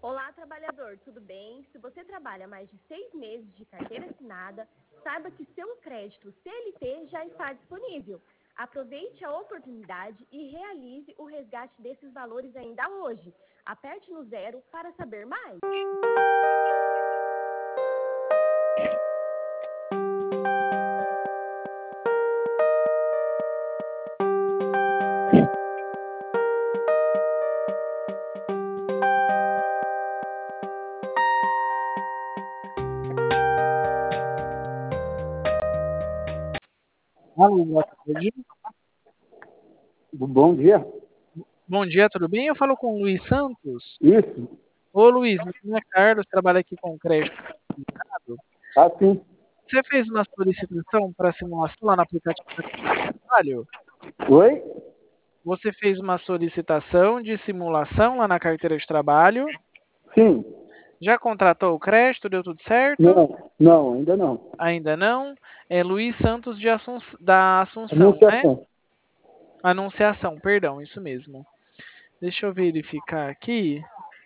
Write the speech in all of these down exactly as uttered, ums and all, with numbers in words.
Olá, trabalhador, tudo bem? Se você trabalha mais de seis meses de carteira assinada, saiba que seu crédito C L T já está disponível. Aproveite a oportunidade e realize o resgate desses valores ainda hoje. Aperte no zero para saber mais. Alô, boa tarde. Bom dia. Bom dia, tudo bem? Eu falo com o Luiz Santos. Isso. Ô, Luiz, meu nome é Carlos, trabalho aqui com crédito assinado. Ah, sim. Você fez uma solicitação para simulação lá no aplicativo do trabalho? Oi? Você fez uma solicitação de simulação lá na carteira de trabalho? Sim. Já contratou o crédito? Deu tudo certo? Não, não, ainda não. Ainda não? É Luiz Santos de Assun... da Assunção, né? Anunciação. Anunciação, perdão, isso mesmo. Deixa eu verificar aqui.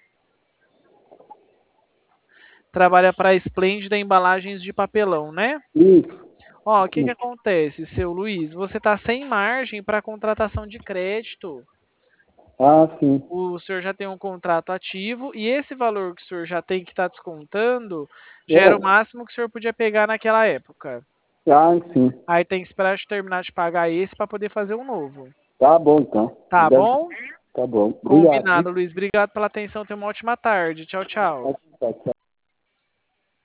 Trabalha para a Esplêndida Embalagens de Papelão, né? Isso. Ó, o que que acontece, seu Luiz? Você está sem margem para contratação de crédito. Ah, sim. O senhor já tem um contrato ativo e esse valor que o senhor já tem que está descontando já era o É. máximo que o senhor podia pegar naquela época. Ah, sim. Aí tem que esperar de terminar de pagar esse para poder fazer um novo. Tá bom, então. Tá Deve- bom? Tá bom. Obrigado. Combinado, Luiz. Obrigado pela atenção. Tenha uma ótima tarde. Tchau, tchau. Tá, tá, tá.